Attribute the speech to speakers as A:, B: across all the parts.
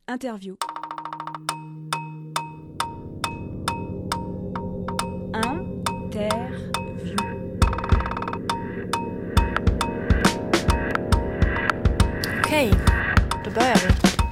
A: Interview.
B: Okej, då börjar vi.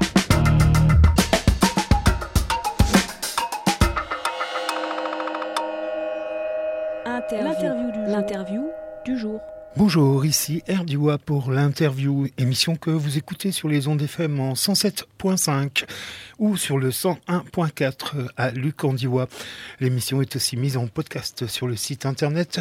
A: L'interview du jour.
C: Bonjour, ici Erdiwa pour l'interview, émission que vous écoutez sur les ondes FM en 107.5 ou sur le 101.4 à Lucandiwa. L'émission est aussi mise en podcast sur le site internet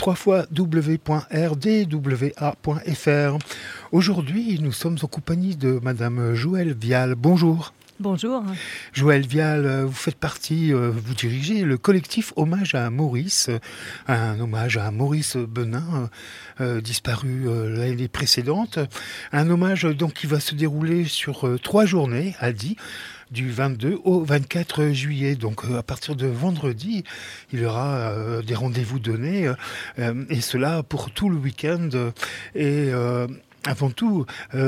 C: www.rdwa.fr. Aujourd'hui, nous sommes en compagnie de Madame Joëlle Vial. Bonjour.
D: Bonjour.
C: Joëlle Vial, vous faites partie, vous dirigez le collectif Hommage à Maurice, un hommage à Maurice Benin, disparu l'année précédente. Un hommage donc qui va se dérouler sur 3 journées à Die, du 22 au 24 juillet. Donc à partir de vendredi, il y aura des rendez-vous donnés, et cela pour tout le week-end. Et avant tout...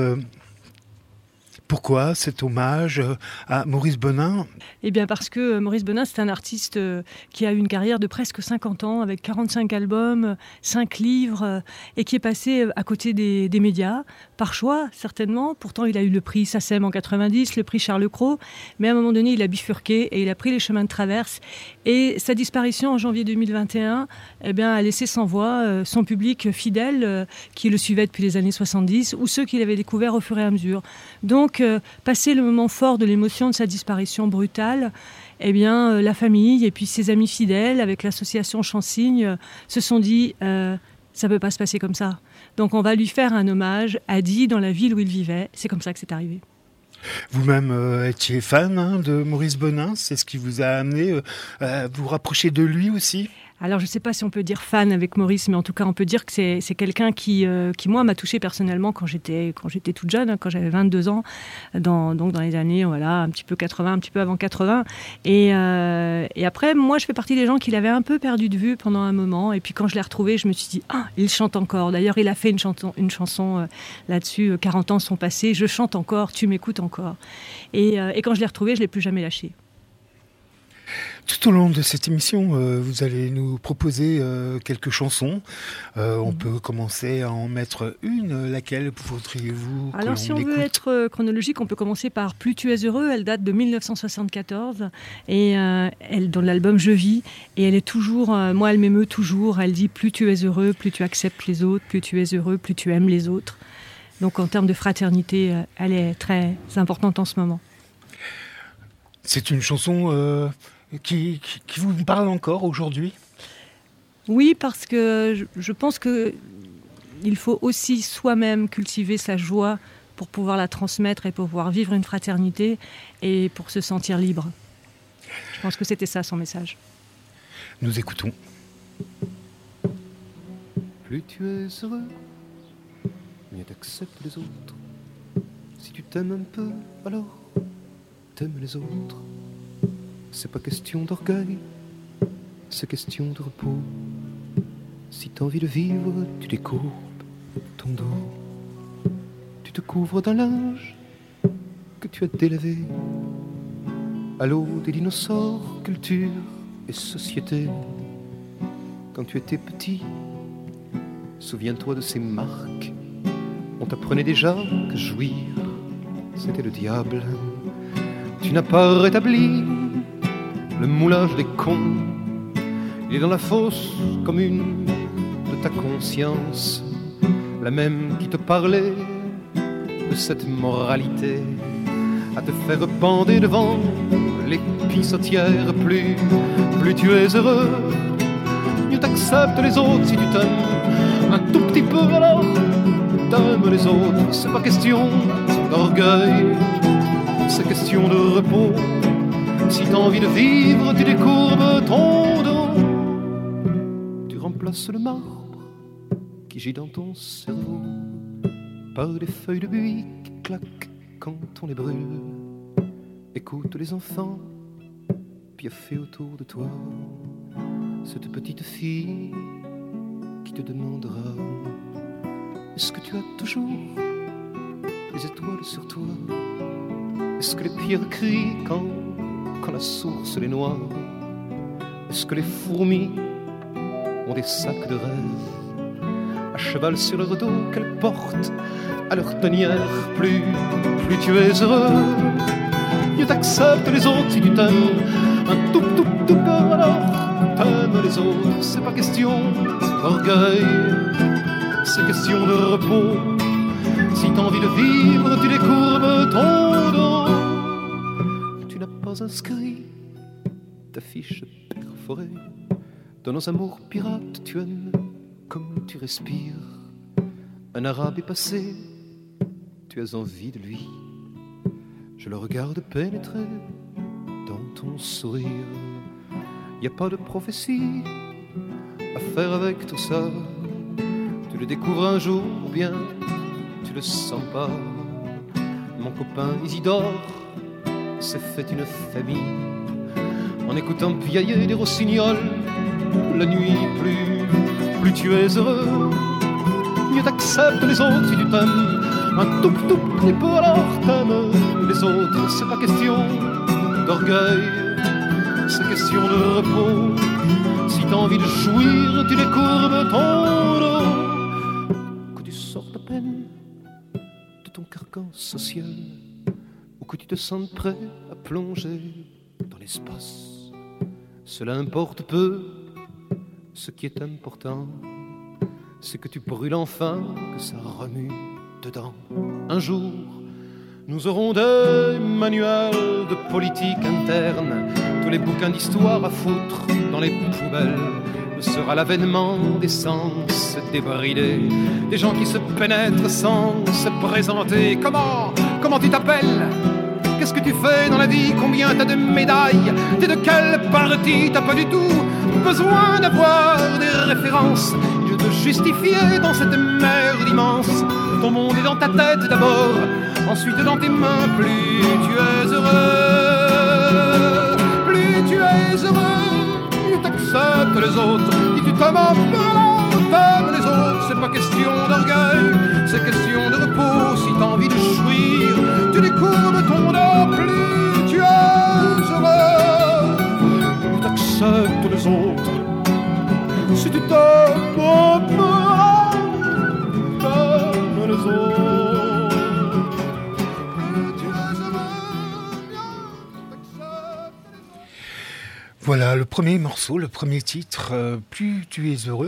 C: Pourquoi cet hommage à Maurice Benin ?
D: Eh bien parce que Maurice Benin, c'est un artiste qui a eu une carrière de presque 50 ans, avec 45 albums, 5 livres, et qui est passé à côté des médias, par choix certainement. Pourtant, il a eu le prix SACEM en 90, le prix Charles Cros, mais à un moment donné, il a bifurqué et il a pris les chemins de traverse. Et sa disparition en janvier 2021 a laissé sans voix son public fidèle qui le suivait depuis les années 70 ou ceux qu'il avait découverts au fur et à mesure. Donc, passé le moment fort de l'émotion de sa disparition brutale, la famille et puis ses amis fidèles avec l'association Chansigne se sont dit ça peut pas se passer comme ça. Donc on va lui faire un hommage à Die dans la ville où il vivait. C'est comme ça que c'est arrivé.
C: Vous-même étiez fan de Maurice Benin, c'est ce qui vous a amené à vous rapprocher de lui aussi ?
D: Alors, je ne sais pas si on peut dire fan avec Maurice, mais en tout cas, on peut dire que c'est quelqu'un qui moi, m'a touchée personnellement quand j'étais toute jeune, quand j'avais 22 ans, dans les années, un petit peu 80, un petit peu avant 80. Et après, moi, je fais partie des gens qui l'avaient un peu perdu de vue pendant un moment. Et puis, quand je l'ai retrouvé, je me suis dit, il chante encore. D'ailleurs, il a fait une chanson là-dessus, 40 ans sont passés, je chante encore, tu m'écoutes encore. Et quand je l'ai retrouvé, je ne l'ai plus jamais lâché.
C: Tout au long de cette émission, vous allez nous proposer quelques chansons. On peut commencer à en mettre une. Laquelle voudriez-vous que
D: Alors, si on veut être chronologique, on peut commencer par Plus tu es heureux. Elle date de 1974 et elle dans l'album Je vis. Et elle est toujours, moi, elle m'émeut toujours. Elle dit plus tu es heureux, plus tu acceptes les autres, plus tu es heureux, plus tu aimes les autres. Donc, en termes de fraternité, elle est très importante en ce moment.
C: C'est une chanson qui vous parle encore aujourd'hui ?
D: Oui, parce que je pense qu'il faut aussi soi-même cultiver sa joie pour pouvoir la transmettre et pour pouvoir vivre une fraternité et pour se sentir libre. Je pense que c'était ça son message.
C: Nous écoutons.
E: Plus tu es heureux, mieux t'acceptes les autres. Si tu t'aimes un peu, alors t'aimes les autres. C'est pas question d'orgueil, c'est question de repos. Si t'as envie de vivre, tu décourbes ton dos. Tu te couvres d'un linge que tu as délavé. À l'eau des dinosaures, culture et société. Quand tu étais petit, souviens-toi de ces marques. On t'apprenait déjà que jouir, c'était le diable. Tu n'as pas rétabli le moulage des cons. Il est dans la fosse commune de ta conscience, la même qui te parlait de cette moralité, à te faire bander devant les pissotières. Plus tu es heureux, mieux t'acceptes les autres. Si tu t'aimes un tout petit peu, alors t'aimes les autres. C'est pas question d'orgueil, c'est question de repos. Si t'as envie de vivre, tu décourbes ton dos. Tu remplaces le marbre qui gît dans ton cerveau par des feuilles de buis qui claquent quand on les brûle. Écoute les enfants piaffer autour de toi, cette petite fille qui te demandera: est-ce que tu as toujours des étoiles sur toi? Est-ce que les pierres crient quand la source les noie? Est-ce que les fourmis ont des sacs de rêve à cheval sur leur dos qu'elles portent à leur tanière? Plus tu es heureux, mieux t'acceptes les autres. Si tu t'aimes un tout peu, alors t'aimes les autres. C'est pas question d'orgueil, c'est question de repos. Si t'as envie de vivre, tu décourbes ton dos. Tu n'as pas inscrit ta fiche perforée dans nos amours pirates. Tu aimes comme tu respires. Un arabe est passé, tu as envie de lui. Je le regarde pénétrer dans ton sourire. Y a pas de prophétie à faire avec tout ça. Tu le découvres un jour ou bien tu le sens pas. Mon copain Isidore s'est fait une famille en écoutant piailler des rossignols la nuit. Plus tu es heureux, mieux t'acceptes les autres. Si tu t'aimes un tout petit peu, alors t'aimes les autres. C'est pas question d'orgueil, c'est question de repos. Si t'as envie de jouir, tu décourbes ton dos. Que tu sortes à peine de ton carcan social, ou que tu te sentes prêt à plonger dans l'espace, cela importe peu. Ce qui est important, c'est que tu brûles enfin, que ça remue dedans. Un jour, nous aurons des manuels de politique interne, tous les bouquins d'histoire à foutre dans les poubelles. Ce sera l'avènement des sens débridés, des gens qui se pénètrent sans se présenter. Comment tu t'appelles? Qu'est-ce que tu fais dans la vie? Combien t'as de médailles? T'es de quelle partie? T'as pas du tout besoin d'avoir des références. Je te justifier dans cette merde immense. Ton monde est dans ta tête d'abord, ensuite dans tes mains. Plus tu es heureux, mieux t'acceptes les autres. Si tu t'aimes un peu, t'aimes les autres. C'est pas question d'orgueil, c'est question de repos. Si t'as envie de jouir, tu décourbes ton dos. Plus tu es heureux, mieux t'acceptes les autres. Si tu t'aimes un peu, t'aimes les autres. Plus tu es heureux, mieux t'acceptes les autres.
C: Voilà le premier morceau, le premier titre, Plus tu es heureux.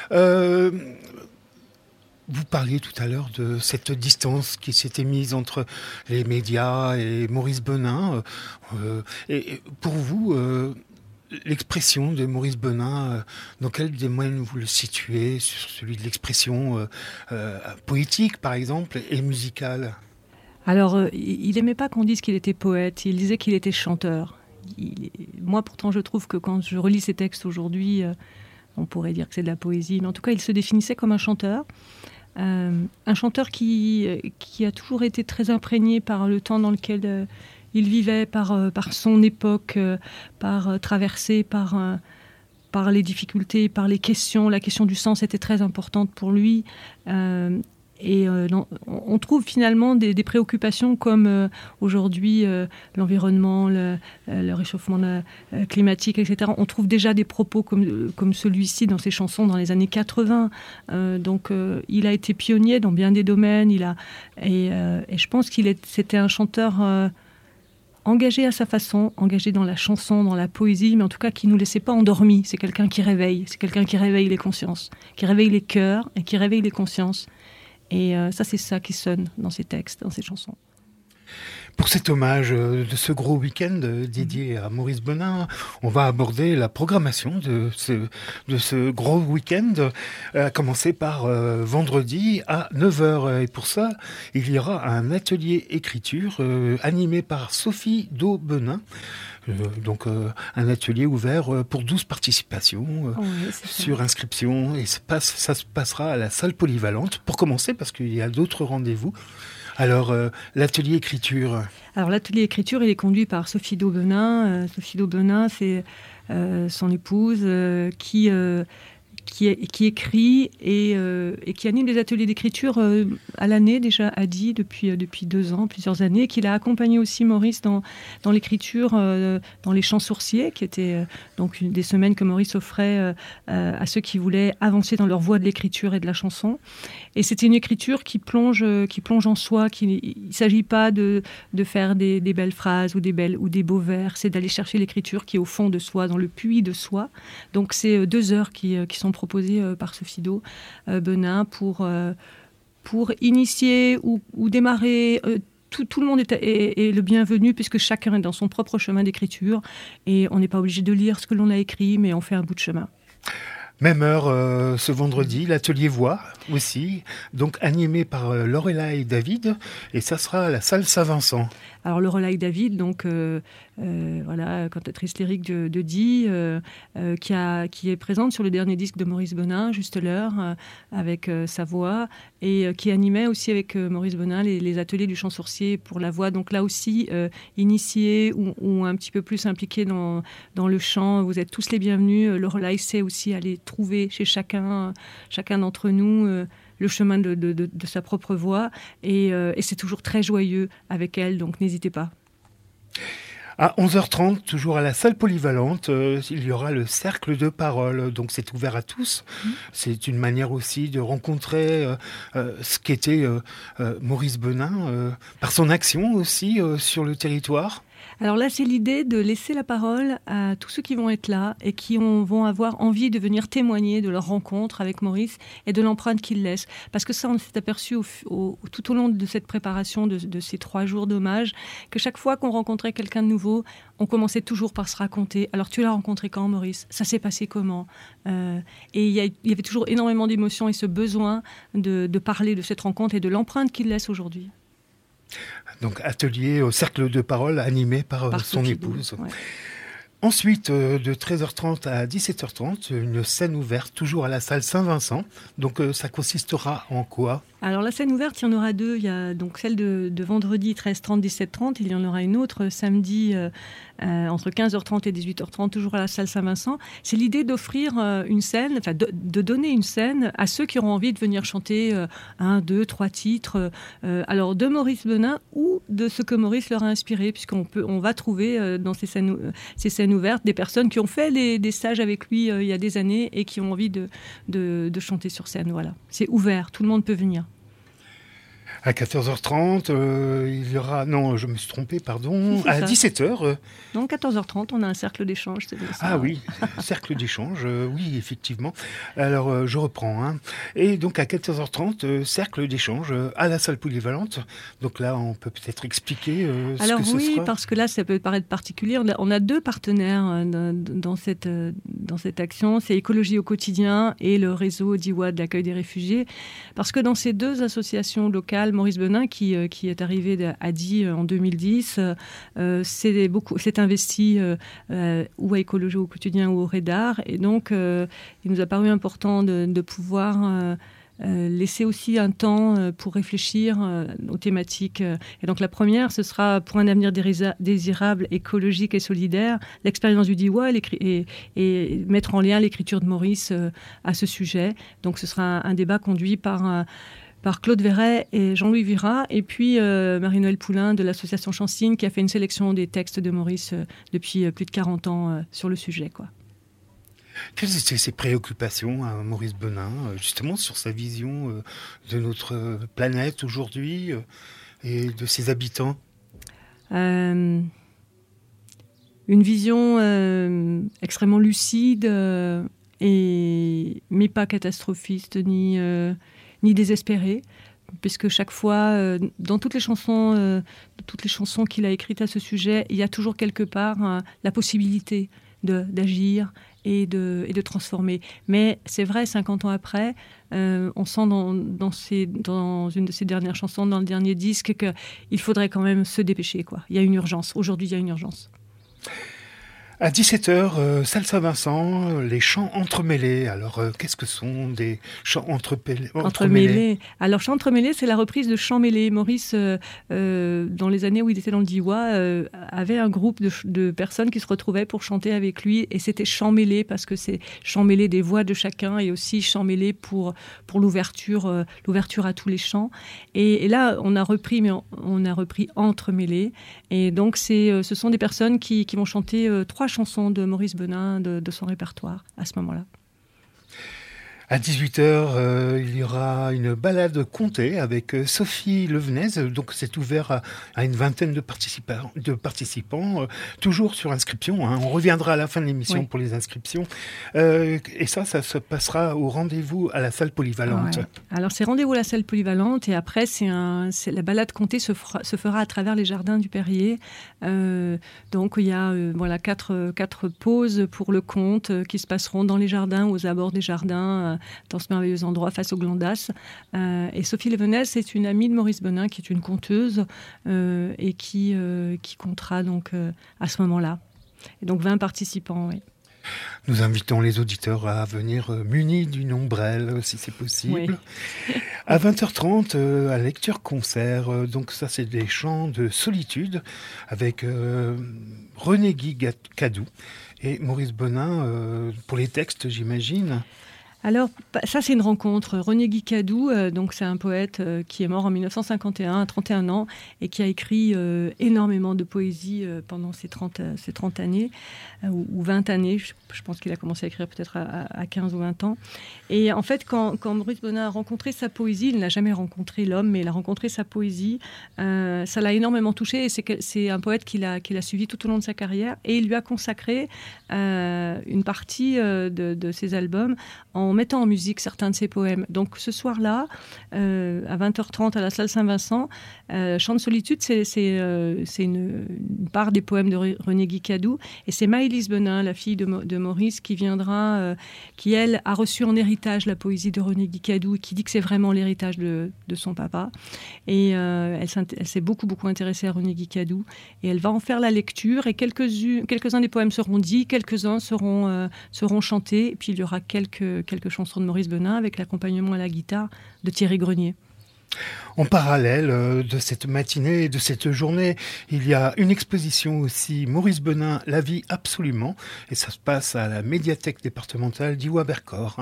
C: Vous parliez tout à l'heure de cette distance qui s'était mise entre les médias et Maurice Benin. Et pour vous, l'expression de Maurice Benin, dans quel domaine vous le situez? Sur celui de l'expression poétique, par exemple, et musicale?
D: Alors, il n'aimait pas qu'on dise qu'il était poète, il disait qu'il était chanteur. Moi, pourtant, je trouve que quand je relis ses textes aujourd'hui, on pourrait dire que c'est de la poésie, mais en tout cas, il se définissait comme un chanteur. Un chanteur qui a toujours été très imprégné par le temps dans lequel il vivait, par son époque, traversé par les difficultés, par les questions. La question du sens était très importante pour lui. On trouve finalement des préoccupations comme aujourd'hui l'environnement, le réchauffement climatique, etc. On trouve déjà des propos comme celui-ci dans ses chansons dans les années 80. Donc il a été pionnier dans bien des domaines. Et je pense c'était un chanteur engagé à sa façon, engagé dans la chanson, dans la poésie, mais en tout cas qui ne nous laissait pas endormis. C'est quelqu'un qui réveille. C'est quelqu'un qui réveille les consciences, qui réveille les cœurs et qui réveille les consciences. Et ça, c'est ça qui sonne dans ses textes, dans ses chansons.
C: Pour cet hommage de ce gros week-end dédié à Maurice Benin, on va aborder la programmation de ce gros week-end, à commencer par vendredi à 9h. Et pour ça, il y aura un atelier écriture animé par Sophie Daubenin. Donc un atelier ouvert pour 12 participations sur inscription, et ça se passera à la salle polyvalente pour commencer, parce qu'il y a d'autres rendez-vous. Alors l'atelier écriture. Alors
D: l'atelier écriture, il est conduit par Sophie Daubenin. Sophie Daubenin, c'est son épouse qui qui écrit et qui anime des ateliers d'écriture à l'année déjà, a dit depuis 2 ans, plusieurs années, qu'il a accompagné aussi Maurice dans l'écriture, dans les chants sourciers, qui étaient donc des semaines que Maurice offrait à ceux qui voulaient avancer dans leur voie de l'écriture et de la chanson. Et c'était une écriture qui plonge en soi. Il ne s'agit pas de faire des belles phrases ou des beaux vers, c'est d'aller chercher l'écriture qui est au fond de soi, dans le puits de soi. Donc c'est 2 heures qui sont proposées par ce Fido Benin pour initier ou démarrer. Tout le monde est le bienvenu, puisque chacun est dans son propre chemin d'écriture, et on n'est pas obligé de lire ce que l'on a écrit, mais on fait un bout de chemin.
C: Même heure ce vendredi, l'atelier voix aussi, donc animé par Lorelai David, et ça sera à la salle Saint-Vincent.
D: Alors Lorelai David, donc cantatrice lyrique de Die, qui est présente sur le dernier disque de Maurice Benin, Juste l'heure, avec sa voix, et qui animait aussi avec Maurice Benin les ateliers du chant sourcier pour la voix. Donc là aussi, initiés ou un petit peu plus impliqués dans le chant, vous êtes tous les bienvenus. Lorelai sait aussi aller trouver chez chacun d'entre nous le chemin de sa propre voix, et c'est toujours très joyeux avec elle, donc n'hésitez pas.
C: À 11h30, toujours à la salle polyvalente, il y aura le cercle de parole. Donc c'est ouvert à tous. C'est une manière aussi de rencontrer ce qu'était Maurice Benin, par son action aussi sur le territoire.
D: Alors là, c'est l'idée de laisser la parole à tous ceux qui vont être là et qui vont avoir envie de venir témoigner de leur rencontre avec Maurice et de l'empreinte qu'il laisse. Parce que ça, on s'est aperçu tout au long de cette préparation de ces 3 jours d'hommage, que chaque fois qu'on rencontrait quelqu'un de nouveau, on commençait toujours par se raconter. Alors, tu l'as rencontré quand, Maurice ? Ça s'est passé comment ? Et il y avait toujours énormément d'émotions et ce besoin de parler de cette rencontre et de l'empreinte qu'il laisse aujourd'hui.
C: Donc atelier au cercle de parole animé par son épouse.
D: Ouais.
C: Ensuite, de 13h30 à 17h30, une scène ouverte, toujours à la salle Saint-Vincent. Donc ça consistera en quoi ?
D: Alors la scène ouverte, il y en aura 2. Il y a donc celle de vendredi 13h30, 17h30. Il y en aura une autre samedi entre 15h30 et 18h30, toujours à la salle Saint-Vincent. C'est l'idée d'offrir une scène, enfin de donner une scène à ceux qui auront envie de venir chanter 1, 2, 3 titres. Alors de Maurice Benin ou de ce que Maurice leur a inspiré, puisqu'on va trouver dans ces scènes ouvertes des personnes qui ont fait des stages avec lui il y a des années et qui ont envie de chanter sur scène. Voilà, c'est ouvert, tout le monde peut venir.
C: À 14h30, il y aura... Non, je me suis trompé, pardon. À 17h...
D: Donc, 14h30, on a un cercle d'échange. C'est ça.
C: Ah oui, cercle d'échange, oui, effectivement. Alors, je reprends. Hein. Et donc, à 14h30, cercle d'échange à la salle polyvalente. Donc là, on peut peut-être expliquer ce que ce sera.
D: Alors oui, parce que là, ça peut paraître particulier. On a 2 partenaires dans cette action. C'est Écologie au quotidien et le réseau d'Iwa de l'accueil des réfugiés. Parce que dans ces 2 associations locales, Maurice Benin, qui est arrivé à Die en 2010, s'est investi ou à Écologie au quotidien ou au Rédar. Et donc, il nous a paru important de pouvoir laisser aussi un temps pour réfléchir aux thématiques. Et donc, la première, ce sera pour un avenir désirable, écologique et solidaire, l'expérience du Diwa et mettre en lien l'écriture de Maurice à ce sujet. Donc, ce sera un débat conduit par Claude Verret et Jean-Louis Vira, et puis Marie-Noëlle Poulain de l'association Chansigne, qui a fait une sélection des textes de Maurice depuis plus de 40 ans sur le sujet, quoi.
C: Quelles étaient ses préoccupations à Maurice Benin, justement sur sa vision de notre planète aujourd'hui et de ses habitants ?
D: Une vision extrêmement lucide, mais pas catastrophiste ni désespérée, puisque chaque fois, dans toutes les chansons qu'il a écrites à ce sujet, il y a toujours quelque part la possibilité d'agir et de transformer. Mais c'est vrai, 50 ans après, on sent dans une de ses dernières chansons, dans le dernier disque, qu'il faudrait quand même se dépêcher, quoi. Il y a une urgence. Aujourd'hui, il y a une urgence.
C: À 17h, salle Saint-Vincent, les chants entremêlés. Alors, qu'est-ce que sont des chants entremêlés?
D: Alors, chants entremêlés, c'est la reprise de chants mêlés. Maurice, dans les années où il était dans le Diois, avait un groupe de personnes qui se retrouvaient pour chanter avec lui. Et c'était chants mêlés parce que c'est chants mêlés des voix de chacun et aussi chants mêlés pour l'ouverture à tous les chants. Et là, on a repris entremêlés. Et donc, ce sont des personnes qui vont chanter 3 chansons de Maurice Benin de son répertoire à ce moment-là.
C: À 18h, il y aura une balade contée avec Sophie Levenez. Donc, c'est ouvert à une vingtaine de participants, toujours sur inscription. On reviendra à la fin de l'émission pour les inscriptions. Et ça se passera au rendez-vous à la salle polyvalente.
D: Ouais. Alors, c'est rendez-vous à la salle polyvalente. Et après, la balade contée se fera à travers les jardins du Perrier. Donc, il y a 4 pauses pour le conte qui se passeront dans les jardins, aux abords des jardins, dans ce merveilleux endroit face au Glandas. Et Sophie Levenez, c'est une amie de Maurice Benin qui est une conteuse et qui comptera donc à ce moment-là. Et donc 20 participants, oui.
C: Nous invitons les auditeurs à venir munis d'une ombrelle, si c'est possible. Oui. À 20h30, à lecture-concert. Donc ça, c'est des chants de solitude avec René-Guy Cadou et Maurice Benin pour les textes, j'imagine.
D: Alors, ça, c'est une rencontre. René-Guy Cadou, donc c'est un poète qui est mort en 1951, à 31 ans, et qui a écrit énormément de poésie pendant ces 30 années, ou 20 années. Je pense qu'il a commencé à écrire peut-être à 15 ou 20 ans. Et en fait, quand Maurice Benin a rencontré sa poésie, il n'a jamais rencontré l'homme, mais il a rencontré sa poésie. Ça l'a énormément touché, et c'est un poète qu'il a suivi tout au long de sa carrière, et il lui a consacré une partie de ses albums en mettant en musique certains de ses poèmes. Donc ce soir-là, à 20h30 à la salle Saint-Vincent, Chant de solitude, c'est une part des poèmes de René-Guy Cadou, et c'est Maëlys Benin, la fille de Maurice, qui viendra, qui elle a reçu en héritage la poésie de René-Guy Cadou, et qui dit que c'est vraiment l'héritage de son papa. Et elle s'est beaucoup intéressée à René-Guy Cadou, et elle va en faire la lecture, et quelques-uns des poèmes seront dits, quelques-uns seront chantés, et puis il y aura quelques chansons de Maurice Benin avec l'accompagnement à la guitare de Thierry Grenier.
C: En parallèle de cette matinée et de cette journée, il y a une exposition aussi, Maurice Benin, La vie absolument, et ça se passe à la médiathèque départementale d'Iwa-Vercors.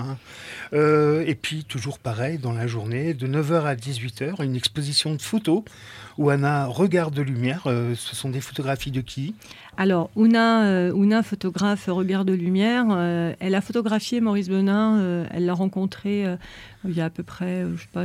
C: Et puis, toujours pareil, dans la journée, de 9h à 18h, une exposition de photos où Anna Regard de Lumière. Ce sont des photographies de qui ?
D: Alors, Ouna, photographe Regard de Lumière, elle a photographié Maurice Benin, elle l'a rencontré il y a à peu près,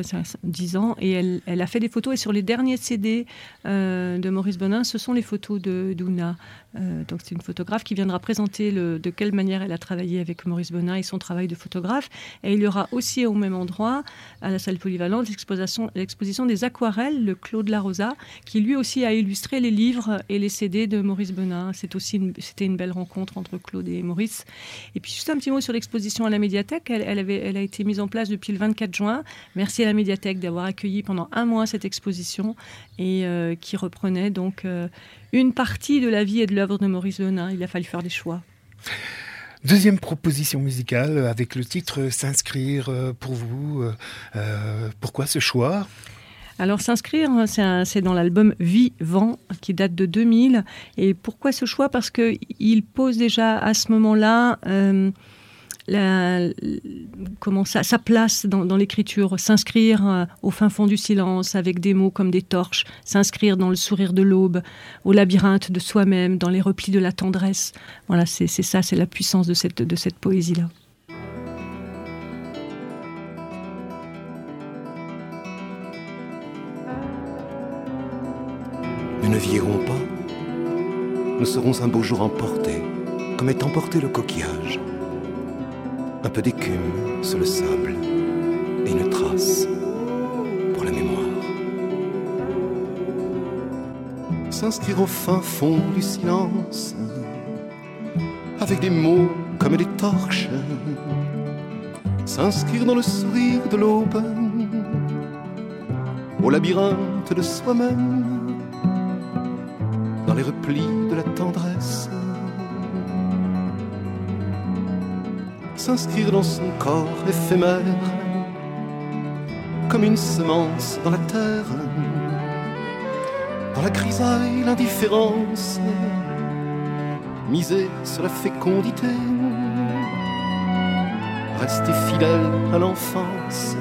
D: 10 ans, et elle a fait des photos, et sur les derniers CD de Maurice Benin, ce sont les photos d'Ouna. Donc c'est une photographe qui viendra présenter de quelle manière elle a travaillé avec Maurice Benin et son travail de photographe. Et il y aura aussi au même endroit, à la salle polyvalente, l'exposition des aquarelles, le Claude Larosa, qui lui aussi a illustré les livres et les CD de Maurice Benin. C'était une belle rencontre entre Claude et Maurice. Et puis juste un petit mot sur l'exposition à la médiathèque. Elle a été mise en place depuis le 24 juin. Merci à la médiathèque d'avoir accueilli pendant un mois cette exposition, et qui reprenait donc une partie de la vie et de l'œuvre de Maurice Benin. Il a fallu faire des choix.
C: Deuxième proposition musicale avec le titre S'inscrire pour vous. Pourquoi ce choix ?
D: Alors S'inscrire, c'est dans l'album Vivant qui date de 2000. Et pourquoi ce choix ? Parce qu'il pose déjà à ce moment-là sa place dans l'écriture, s'inscrire au fin fond du silence avec des mots comme des torches, s'inscrire dans le sourire de l'aube, au labyrinthe de soi-même, dans les replis de la tendresse. Voilà, c'est ça, c'est la puissance de cette poésie-là.
E: Nous ne vieillirons pas, nous serons un beau jour emportés, comme est emporté le coquillage. Un peu d'écume sur le sable et une trace pour la mémoire. S'inscrire au fin fond du silence, avec des mots comme des torches. S'inscrire dans le sourire de l'aube, au labyrinthe de soi-même, dans les replis de la tendresse. s'inscrire dans son corps éphémère, comme une semence dans la terre, dans la grisaille, l'indifférence, miser sur la fécondité, rester fidèle à l'enfance.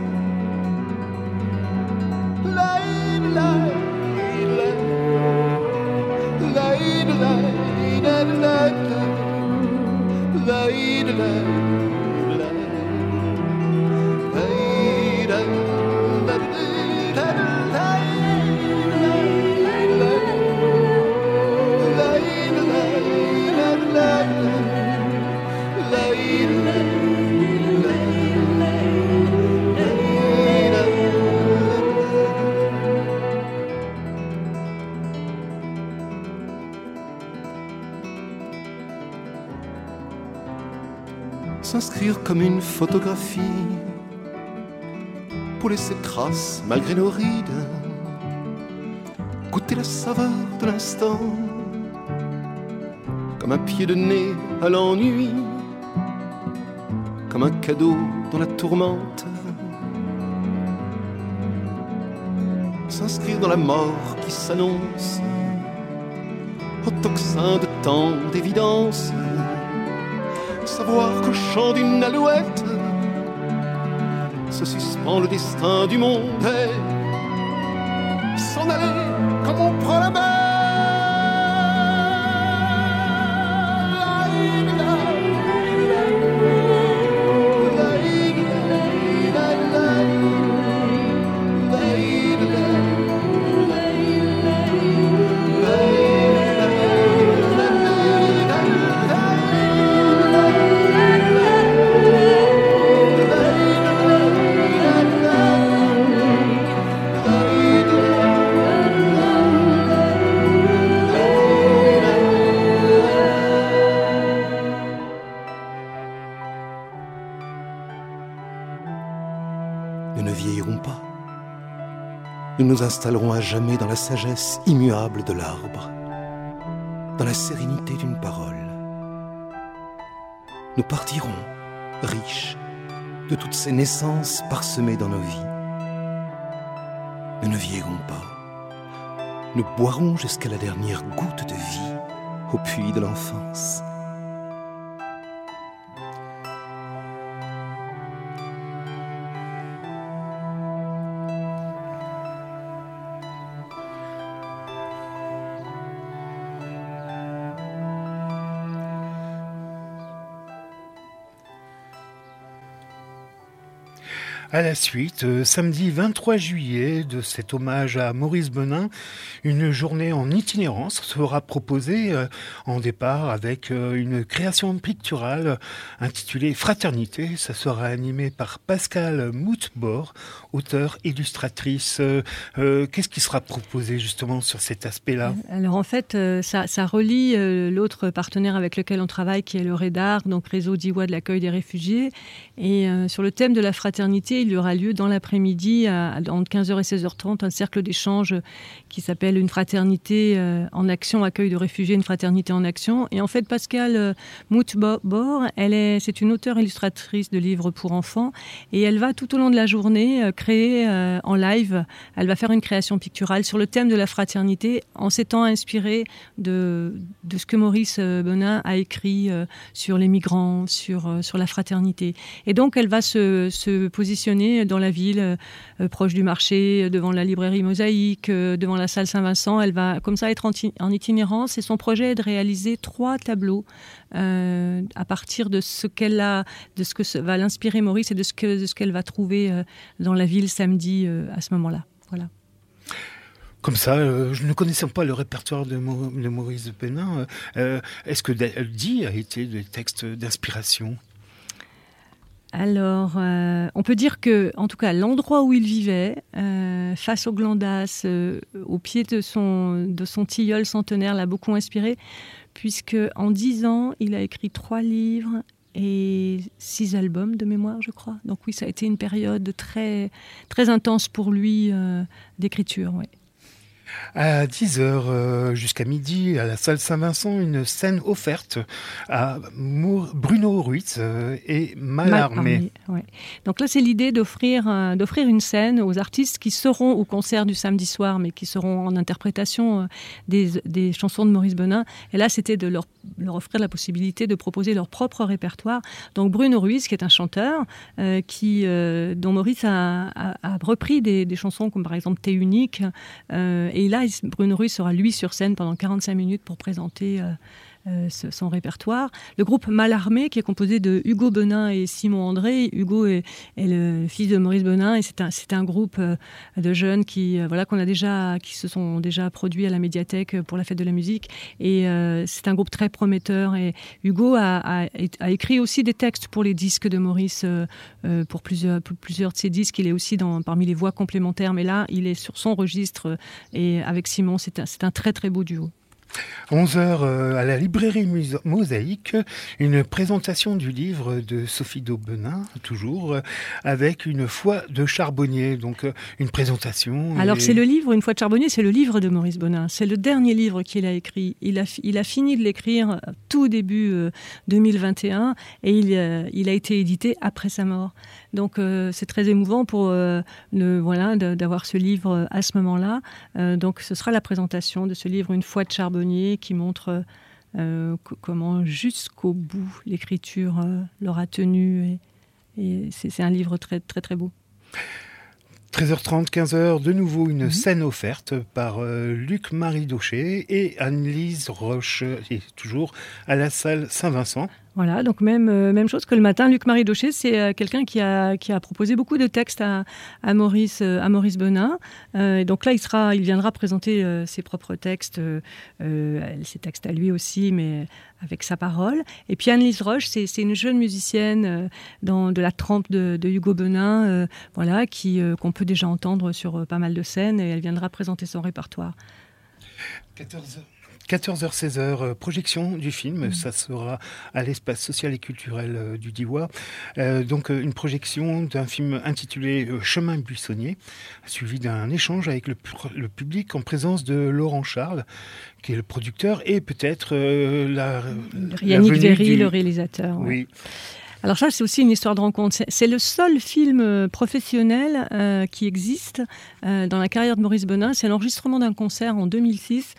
E: S'inscrire comme une photographie pour laisser trace malgré nos rides, goûter la saveur de l'instant comme un pied de nez à l'ennui, comme un cadeau dans la tourmente. S'inscrire dans la mort qui s'annonce au tocsin de tant d'évidence, savoir qu'au chant d'une alouette se suspend le destin du monde et s'en aller comme on prend la mer. Nous nous installerons à jamais dans la sagesse immuable de l'arbre, dans la sérénité d'une parole. Nous partirons, riches, de toutes ces naissances parsemées dans nos vies. Nous ne vieillirons pas. Nous boirons jusqu'à la dernière goutte de vie au puits de l'enfance.
C: À la suite, samedi 23 juillet, de cet hommage à Maurice Benin, une journée en itinérance sera proposée en départ avec une création picturale intitulée Fraternité. Ça sera animé par Pascale Moutbord, auteure, illustratrice. Qu'est-ce qui sera proposé justement sur cet aspect-là ?
D: Alors en fait, ça relie l'autre partenaire avec lequel on travaille, qui est le REDAR, donc Réseau d'Iwa de l'accueil des réfugiés. Et sur le thème de la fraternité, il y aura lieu dans l'après-midi, entre 15h et 16h30, un cercle d'échange qui s'appelle Une fraternité en action, accueil de réfugiés, une fraternité en action. Et en fait, Pascale Moutbord, c'est une auteure illustratrice de livres pour enfants, et elle va tout au long de la journée créer en live, elle va faire une création picturale sur le thème de la fraternité, en s'étant inspirée de ce que Maurice Benin a écrit sur les migrants, sur la fraternité. Et donc, elle va se positionner dans la ville, proche du marché, devant la librairie Mosaïque, devant la salle Saint-Vincent. Elle va comme ça être en itinérance, et son projet est de réaliser 3 tableaux à partir de ce qu'elle a, de ce que va l'inspirer Maurice et de ce qu'elle va trouver dans la ville samedi à ce moment-là. Voilà.
C: Comme ça, je ne connaissais pas le répertoire de Maurice Benin. Est-ce que Di a été des textes d'inspiration ?
D: Alors, on peut dire que, en tout cas, l'endroit où il vivait, face au Glandas, au pied de son tilleul centenaire, l'a beaucoup inspiré, puisque en 10 ans, il a écrit 3 livres et 6 albums de mémoire, je crois. Donc oui, ça a été une période très, très intense pour lui d'écriture, oui.
C: À 10h jusqu'à midi, à la salle Saint-Vincent, une scène offerte à Bruno Ruiz et Mallarmé.
D: Ouais. Donc là, c'est l'idée d'offrir une scène aux artistes qui seront au concert du samedi soir, mais qui seront en interprétation des chansons de Maurice Benin. Et là, c'était de leur offrir la possibilité de proposer leur propre répertoire. Donc Bruno Ruiz, qui est un chanteur, dont Maurice a repris des chansons comme par exemple T'es unique. Et là, Bruno Ruiz sera lui sur scène pendant 45 minutes pour présenter son répertoire. Le groupe Mallarmé, qui est composé de Hugo Benin et Simon André. Hugo est le fils de Maurice Benin et c'est un groupe de jeunes qui se sont déjà produits à la médiathèque pour la fête de la musique. Et c'est un groupe très prometteur. Et Hugo a écrit aussi des textes pour les disques de Maurice, pour plusieurs de ses disques. Il est aussi parmi les voix complémentaires, mais là, il est sur son registre. Et avec Simon, c'est un très très beau duo.
C: 11h à la librairie Mosaïque, une présentation du livre de Sophie Daubenin, toujours, avec une foi de charbonnier, donc une présentation.
D: Alors c'est le livre, Une foi de charbonnier, c'est le livre de Maurice Benin, c'est le dernier livre qu'il a écrit. Il a fini de l'écrire tout début 2021 et il a été édité après sa mort. Donc c'est très émouvant d'avoir ce livre à ce moment-là. Donc ce sera la présentation de ce livre, Une foi de charbonnier, qui montre comment jusqu'au bout l'écriture l'aura tenu. Et c'est un livre très très très beau.
C: 13h30, 15h, de nouveau une scène offerte par Luc-Marie Daucher et Anne-Lise Roche, et toujours à la salle Saint-Vincent.
D: Voilà, donc même chose que le matin. Luc-Marie Daucher, c'est quelqu'un qui a proposé beaucoup de textes à Maurice Benin. Et donc là, il viendra présenter ses propres textes, ses textes à lui aussi, mais avec sa parole. Et puis Anne-Lise Roche, c'est une jeune musicienne de la trempe de Hugo Benin, qu'on peut déjà entendre sur pas mal de scènes, et elle viendra présenter son répertoire.
C: 14h-16h, projection du film, ça sera à l'espace social et culturel du Diois. Donc une projection d'un film intitulé Chemin buissonnier, suivi d'un échange avec le public en présence de Laurent Charles, qui est le producteur, et peut-être
D: Yannick Véry, le réalisateur. Ouais.
C: Oui.
D: Alors ça, c'est aussi une histoire de rencontre. C'est le seul film professionnel qui existe dans la carrière de Maurice Benin. C'est l'enregistrement d'un concert en 2006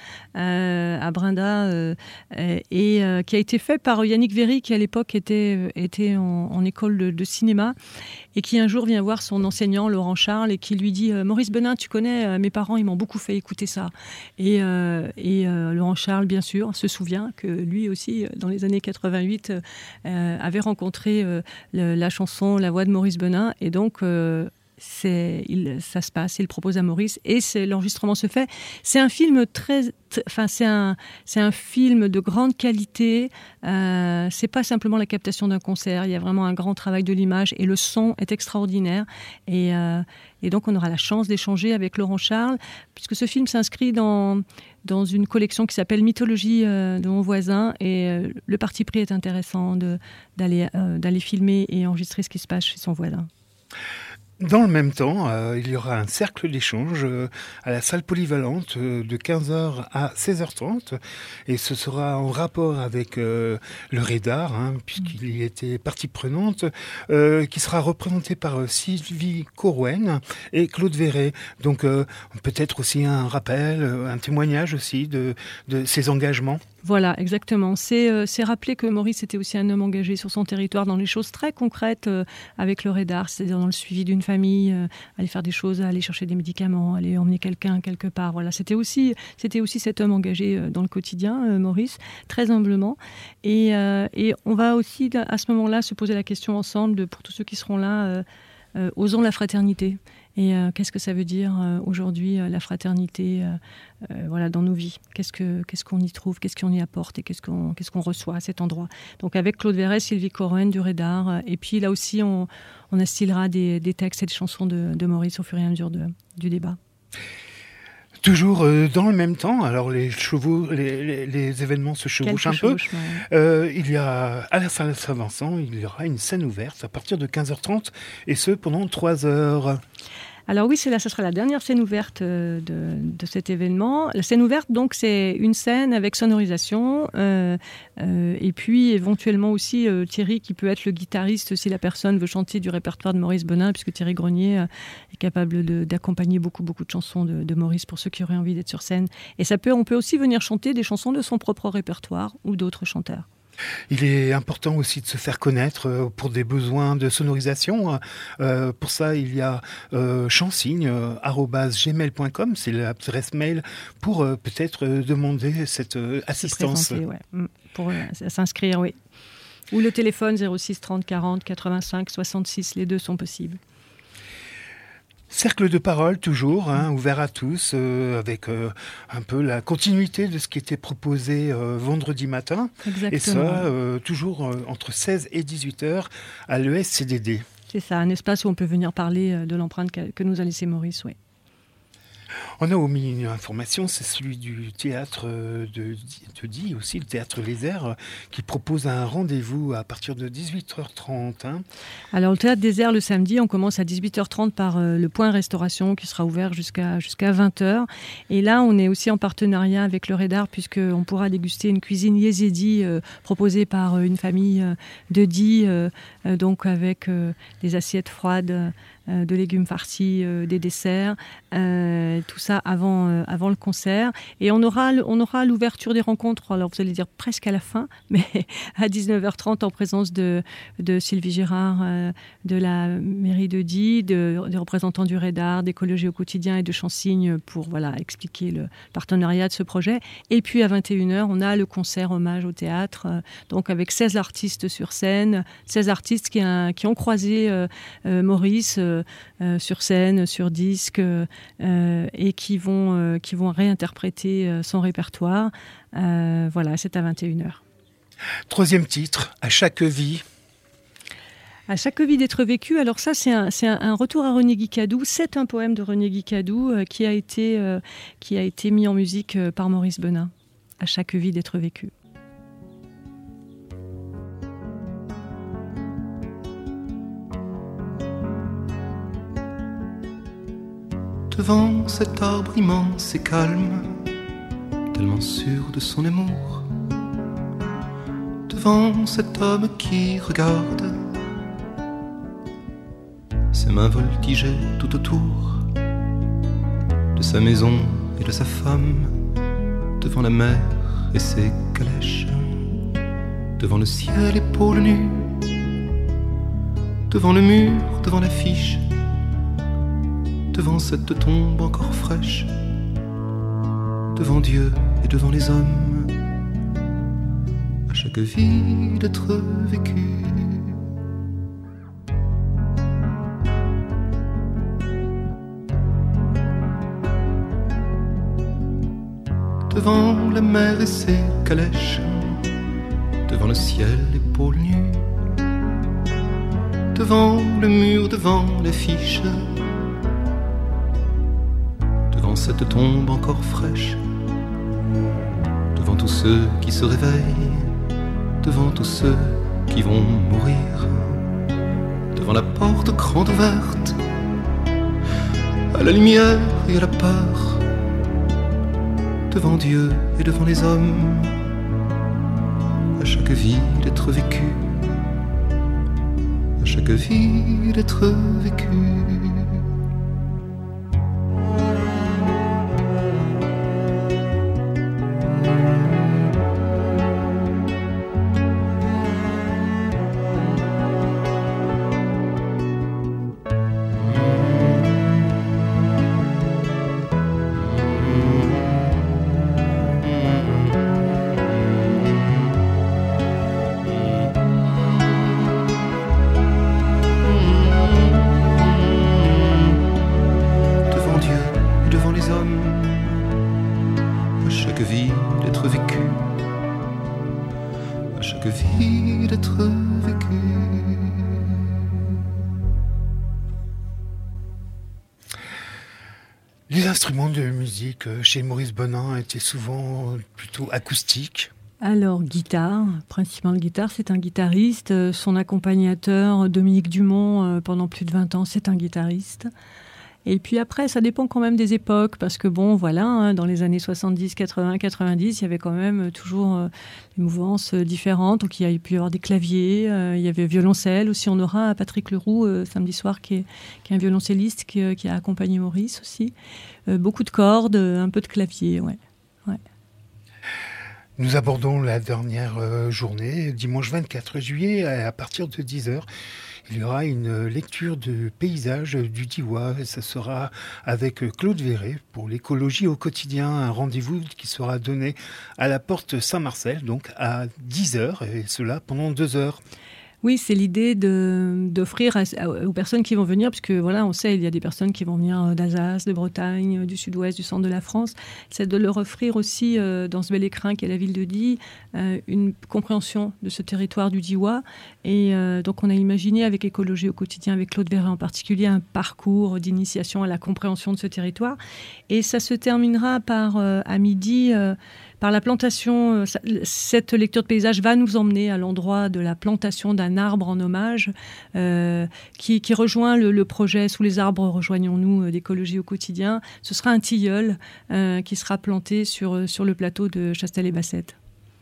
D: à Brinda et qui a été fait par Yannick Véry, qui à l'époque était en école de cinéma, et qui un jour vient voir son enseignant Laurent Charles et qui lui dit « Maurice Benin, tu connais, mes parents, ils m'ont beaucoup fait écouter ça. » Et Laurent Charles, bien sûr, se souvient que lui aussi, dans les années 88, avait rencontré la chanson, la voix de Maurice Benin, et donc ça se passe, il propose à Maurice et l'enregistrement se fait. C'est un film c'est un film de grande qualité. C'est pas simplement la captation d'un concert. Il y a vraiment un grand travail de l'image et le son est extraordinaire. Et donc on aura la chance d'échanger avec Laurent Charles, puisque ce film s'inscrit dans une collection qui s'appelle Mythologie de mon voisin, et le parti pris est intéressant d'aller filmer et enregistrer ce qui se passe chez son voisin.
C: Dans le même temps, il y aura un cercle d'échange à la salle polyvalente de 15h à 16h30, et ce sera en rapport avec le Rédar, puisqu'il y était partie prenante, qui sera représenté par Sylvie Corouenne et Claude Verret. Donc peut-être aussi un rappel, un témoignage aussi de ses engagements.
D: Voilà, exactement. C'est rappeler que Maurice était aussi un homme engagé sur son territoire dans des choses très concrètes avec le Rédar, c'est-à-dire dans le suivi d'une famille, aller faire des choses, aller chercher des médicaments, aller emmener quelqu'un quelque part. Voilà, c'était aussi cet homme engagé dans le quotidien, Maurice, très humblement. Et on va aussi à ce moment-là se poser la question ensemble, pour tous ceux qui seront là, osons la fraternité. Et qu'est-ce que ça veut dire aujourd'hui, la fraternité dans nos vies ? Qu'est-ce qu'on y trouve ? Qu'est-ce qu'on y apporte ? Et qu'est-ce qu'on reçoit à cet endroit ? Donc avec Claude Verret, Sylvie Corouenne du Rédar. Et puis là aussi, on instillera des textes et des chansons de Maurice au fur et à mesure du débat.
C: Toujours dans le même temps, alors les événements se chevauchent un peu. Il y a à la salle Saint-Vincent, il y aura une scène ouverte à partir de 15h30, et ce pendant 3 heures.
D: Alors oui, ça sera la dernière scène ouverte de cet événement. La scène ouverte, donc, c'est une scène avec sonorisation et puis éventuellement aussi Thierry qui peut être le guitariste si la personne veut chanter du répertoire de Maurice Benin, puisque Thierry Grenier est capable d'accompagner beaucoup de chansons de Maurice pour ceux qui auraient envie d'être sur scène. Et on peut aussi venir chanter des chansons de son propre répertoire ou d'autres chanteurs.
C: Il est important aussi de se faire connaître pour des besoins de sonorisation. Pour ça, il y a chansigne@gmail.com, c'est l'adresse mail pour peut-être demander cette assistance.
D: Pour s'inscrire, oui. Ou le téléphone 06 30 40 85 66, les deux sont possibles.
C: Cercle de parole, toujours, ouvert à tous, avec un peu la continuité de ce qui était proposé vendredi matin.
D: Exactement.
C: Et ça, toujours entre 16 et 18 heures à l'ESCDD.
D: C'est ça, un espace où on peut venir parler de l'empreinte que nous a laissé Maurice, oui.
C: On a omis une information, c'est celui du théâtre de Die aussi, le théâtre Les Airs, qui propose un rendez-vous à partir de 18h30.
D: Alors le théâtre des Airs, le samedi, on commence à 18h30 par le point restauration qui sera ouvert jusqu'à 20h. Et là, on est aussi en partenariat avec le Redar puisqu'on pourra déguster une cuisine yézidi proposée par une famille de Die, donc avec des assiettes froides, de légumes farcis, des desserts, tout ça avant le concert. Et on aura l'ouverture des rencontres, alors vous allez dire presque à la fin, mais à 19h30 en présence de Sylvie Girard, de la mairie de Die, des représentants du Redar, d'Écologie au quotidien et de Chansigne pour expliquer le partenariat de ce projet. Et puis à 21h, on a le concert hommage au théâtre, donc avec 16 artistes sur scène, 16 artistes qui ont croisé Maurice sur scène, sur disque, et qui vont réinterpréter son répertoire. C'est à 21h.
C: Troisième titre, À chaque vie.
D: À chaque vie d'être vécue. Alors ça, c'est un retour à René Guicadou. C'est un poème de René Guicadou qui a été mis en musique par Maurice Benin. À chaque vie d'être vécue.
E: Devant cet arbre immense et calme, tellement sûr de son amour, devant cet homme qui regarde, ses mains voltigées tout autour de sa maison et de sa femme, devant la mer et ses calèches, devant le ciel épaules nues, devant le mur, devant l'affiche, devant cette tombe encore fraîche, devant Dieu et devant les hommes, à chaque vie d'être vécue. Devant la mer et ses calèches, devant le ciel épaules nues, devant le mur, devant l'affiche, devant cette tombe encore fraîche, devant tous ceux qui se réveillent, devant tous ceux qui vont mourir, devant la porte grande ouverte, à la lumière et à la peur, devant Dieu et devant les hommes, à chaque vie d'être vécue, à chaque vie d'être vécue.
C: Les instruments de musique chez Maurice Benin étaient souvent plutôt acoustiques.
D: Alors, guitare, principalement guitare, c'est un guitariste. Son accompagnateur, Dominique Dumont, pendant plus de 20 ans, c'est un guitariste. Et puis après, ça dépend quand même des époques, parce que bon, voilà, hein, dans les années 70, 80, 90, il y avait quand même toujours des mouvances différentes. Donc il y a pu y avoir des claviers, il y avait violoncelle aussi. On aura Patrick Leroux samedi soir, qui est un violoncelliste qui a accompagné Maurice aussi. Beaucoup de cordes, un peu de clavier, ouais.
C: Nous abordons la dernière journée, dimanche 24 juillet, à partir de 10h. Il y aura une lecture de paysages du Diois. Ça sera avec Claude Verret pour l'écologie au quotidien. Un rendez-vous qui sera donné à la porte Saint-Marcel, donc à 10h, et cela pendant 2 heures.
D: Oui, c'est l'idée d'offrir aux personnes qui vont venir, puisque voilà, on sait, il y a des personnes qui vont venir d'Alsace, de Bretagne, du sud-ouest, du centre de la France. C'est de leur offrir aussi, dans ce bel écrin qu'est la ville de Die, une compréhension de ce territoire du Diois. Et donc, on a imaginé avec Écologie au quotidien, avec Claude Verret en particulier, un parcours d'initiation à la compréhension de ce territoire. Et ça se terminera par, à midi, par la plantation. Cette lecture de paysage va nous emmener à l'endroit de la plantation d'un arbre en hommage qui rejoint le projet Sous les arbres rejoignons-nous d'Écologie au quotidien. Ce sera un tilleul qui sera planté sur le plateau de Chastel-et-Bassette.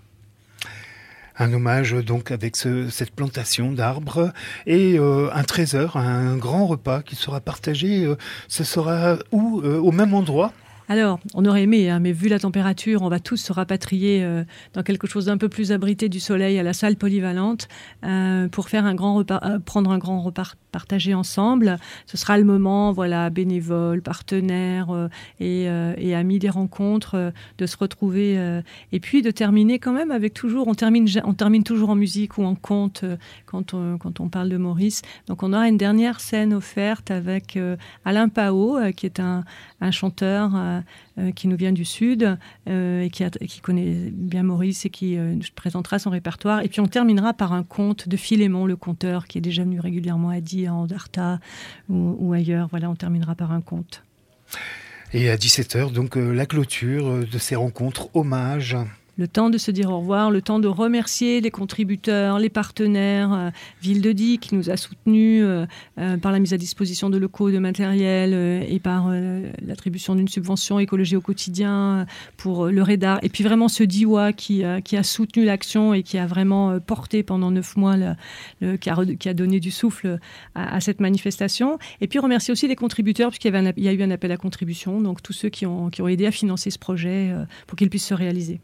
C: Un hommage donc avec cette plantation d'arbres et un trésor, un grand repas qui sera partagé. Ce sera où au même endroit ?
D: Alors, on aurait aimé, hein, mais vu la température, on va tous se rapatrier dans quelque chose d'un peu plus abrité du soleil à la salle polyvalente pour faire un grand repas, prendre un grand repas partagé ensemble. Ce sera le moment, voilà, bénévoles, partenaires et amis des rencontres, de se retrouver et puis de terminer quand même avec toujours, on termine toujours en musique ou en conte quand on parle de Maurice. Donc on aura une dernière scène offerte avec Alain Pao, qui est un chanteur qui nous vient du Sud et qui connaît bien Maurice et qui présentera son répertoire. Et puis on terminera par un conte de Philémon, le conteur, qui est déjà venu régulièrement à Die, à Andarta ou ailleurs. Voilà, on terminera par un conte.
C: Et à 17h, donc la clôture de ces rencontres hommages.
D: Le temps de se dire au revoir, le temps de remercier les contributeurs, les partenaires, Ville de Die qui nous a soutenus par la mise à disposition de locaux, de matériel et par l'attribution d'une subvention Écologie au quotidien pour le Radar. Et puis vraiment ce Diois qui a soutenu l'action et qui a vraiment porté pendant 9 mois, qui a donné du souffle à cette manifestation. Et puis remercier aussi les contributeurs puisqu'il y a eu un appel à contribution, donc tous ceux qui ont aidé à financer ce projet pour qu'il puisse se réaliser.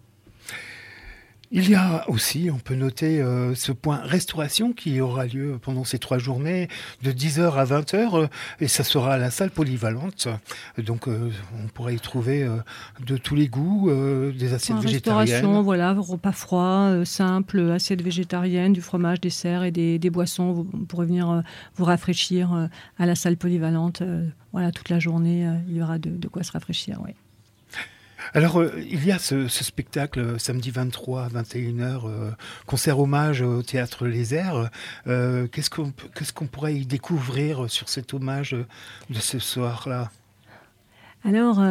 C: Il y a aussi, on peut noter ce point restauration qui aura lieu pendant ces 3 journées de 10h à 20h et ça sera à la salle polyvalente. Donc on pourra y trouver de tous les goûts, des assiettes végétariennes.
D: Restauration, voilà, repas froid, simple, assiette végétarienne, du fromage, des desserts et des boissons. Vous pourrez venir vous rafraîchir à la salle polyvalente. Voilà, toute la journée, il y aura de quoi se rafraîchir, oui.
C: Alors, il y a ce spectacle samedi 23 à 21h, concert hommage au Théâtre Les Airs. Qu'est-ce qu'on pourrait y découvrir sur cet hommage de ce soir-là ?
D: Alors,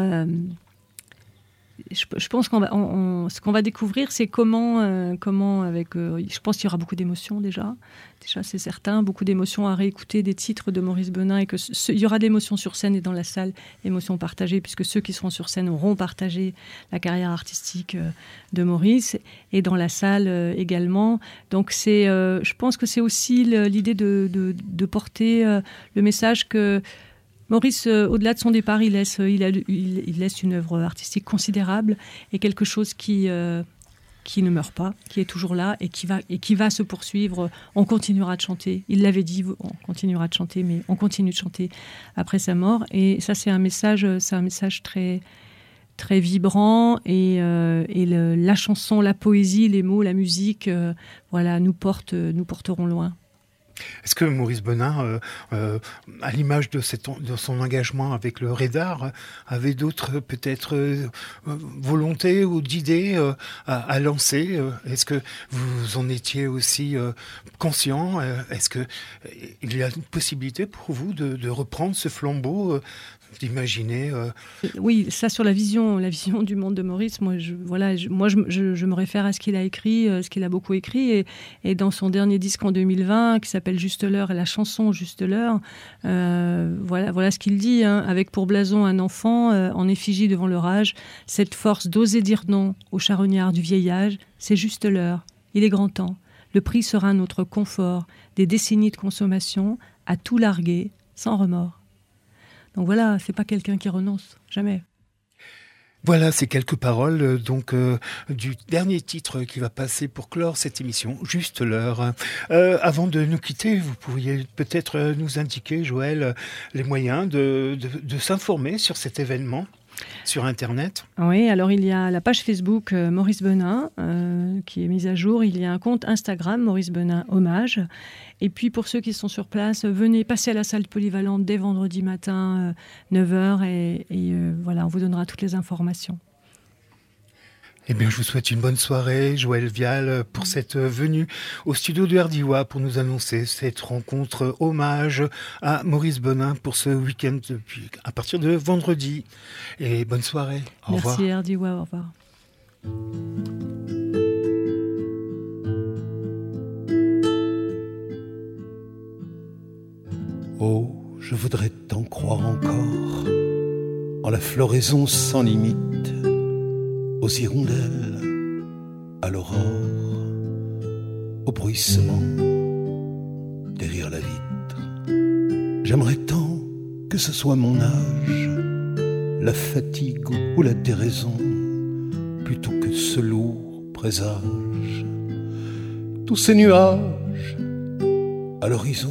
D: je pense ce qu'on va découvrir, c'est comment avec... je pense qu'il y aura beaucoup d'émotions déjà. Déjà, c'est certain, beaucoup d'émotions à réécouter des titres de Maurice Benin et il y aura de l'émotion sur scène et dans la salle, émotions partagées, puisque ceux qui seront sur scène auront partagé la carrière artistique de Maurice et dans la salle également. Donc, je pense que c'est aussi l'idée de porter le message que Maurice, au-delà de son départ, il laisse une œuvre artistique considérable et quelque chose qui ne meurt pas, qui est toujours là et qui va se poursuivre. On continuera de chanter. Il l'avait dit, on continuera de chanter, mais on continue de chanter après sa mort. Et ça, c'est un message très, très vibrant. Et la chanson, la poésie, les mots, la musique, voilà, nous porteront loin.
C: Est-ce que Maurice Benin, à l'image de son engagement avec le Radar, avait d'autres peut-être volontés ou d'idées à lancer ? Est-ce que vous en étiez aussi conscient ? Est-ce qu'il y a une possibilité pour vous de reprendre ce flambeau d'imaginer.
D: Oui, ça sur la vision du monde de Maurice, moi je me réfère à ce qu'il a écrit, ce qu'il a beaucoup écrit, et dans son dernier disque en 2020, qui s'appelle Juste l'heure, et la chanson Juste l'heure, voilà ce qu'il dit, hein, avec pour blason un enfant en effigie devant l'orage, cette force d'oser dire non au charognard du vieil âge, c'est juste l'heure, il est grand temps, le prix sera notre confort, des décennies de consommation, à tout larguer, sans remords. Donc voilà, c'est pas quelqu'un qui renonce, jamais.
C: Voilà, ces quelques paroles du dernier titre qui va passer pour clore cette émission, Juste l'heure. Avant de nous quitter, vous pourriez peut-être nous indiquer, Joël, les moyens de s'informer sur cet événement sur Internet.
D: Oui, alors il y a la page Facebook Maurice Benin qui est mise à jour. Il y a un compte Instagram Maurice Benin Hommage. Et puis pour ceux qui sont sur place, venez passer à la salle polyvalente dès vendredi matin 9h et voilà, on vous donnera toutes les informations.
C: Eh bien, je vous souhaite une bonne soirée, Joël Vial, pour cette venue au studio de RDIWA pour nous annoncer cette rencontre hommage à Maurice Benin pour ce week-end à partir de vendredi. Et bonne soirée. Au revoir.
D: Merci RDIWA, au revoir.
E: Oh, je voudrais t'en croire encore en la floraison sans limite, aux hirondelles, à l'aurore, au bruissement derrière la vitre. J'aimerais tant que ce soit mon âge, la fatigue ou la déraison, plutôt que ce lourd présage. Tous ces nuages à l'horizon.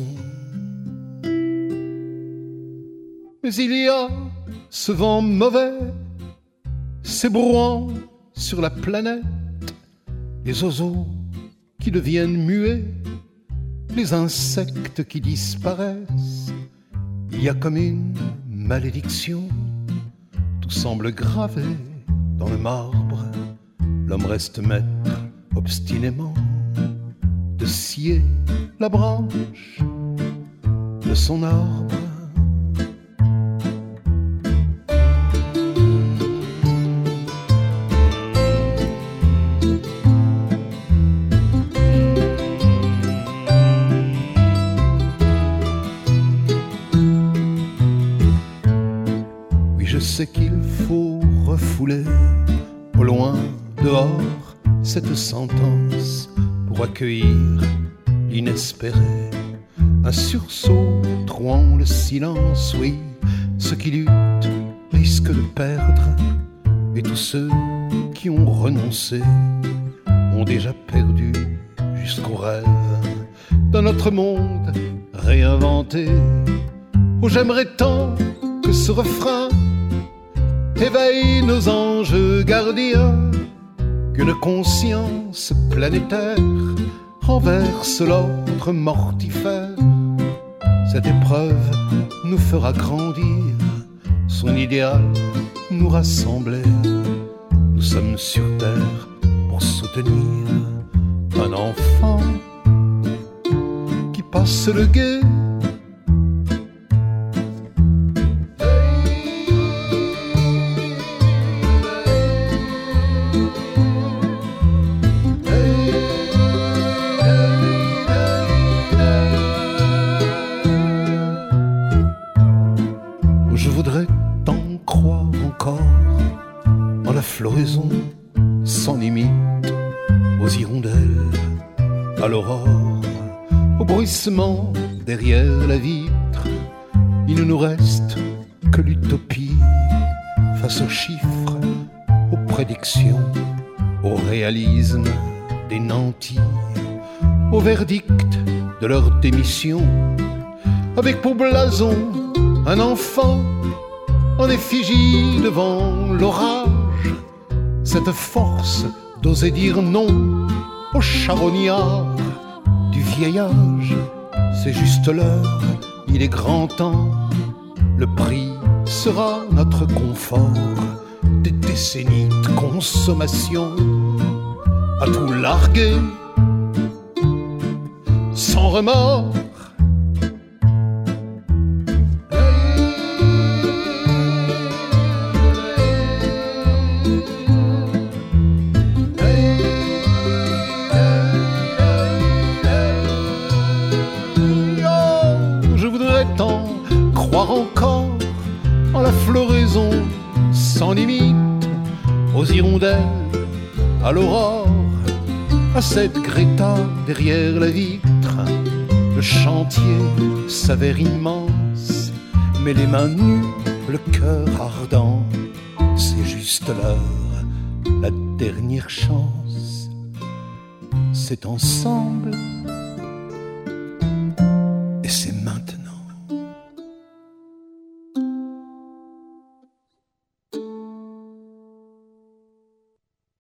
E: Mais il y a ce vent mauvais, ces brouhahs sur la planète, les oiseaux qui deviennent muets, les insectes qui disparaissent. Il y a comme une malédiction, tout semble gravé dans le marbre. L'homme reste maître obstinément de scier la branche de son arbre. C'est qu'il faut refouler au loin dehors cette sentence pour accueillir l'inespéré, un sursaut trouant le silence. Oui, ceux qui luttent risquent de perdre, et tous ceux qui ont renoncé ont déjà perdu jusqu'au rêve d'un autre monde réinventé. Oh, j'aimerais tant que ce refrain éveille nos anges gardiens, qu'une conscience planétaire renverse l'ordre mortifère. Cette épreuve nous fera grandir, son idéal nous rassembler. Nous sommes sur terre pour soutenir un enfant qui passe le gué. Floraison sans limite, aux hirondelles, à l'aurore, au bruissement derrière la vitre. Il ne nous reste que l'utopie face aux chiffres, aux prédictions, au réalisme des nantis, au verdict de leur démission, avec pour blason un enfant en effigie devant l'orage. Cette force d'oser dire non au charognard du vieil âge. C'est juste l'heure, il est grand temps. Le prix sera notre confort. Des décennies de consommation à tout larguer sans remords. maison sans limite, aux hirondelles, à l'aurore, à cette Greta derrière la vitre. Le chantier s'avère immense, mais les mains nues, le cœur ardent. C'est juste l'heure, la dernière chance. C'est ensemble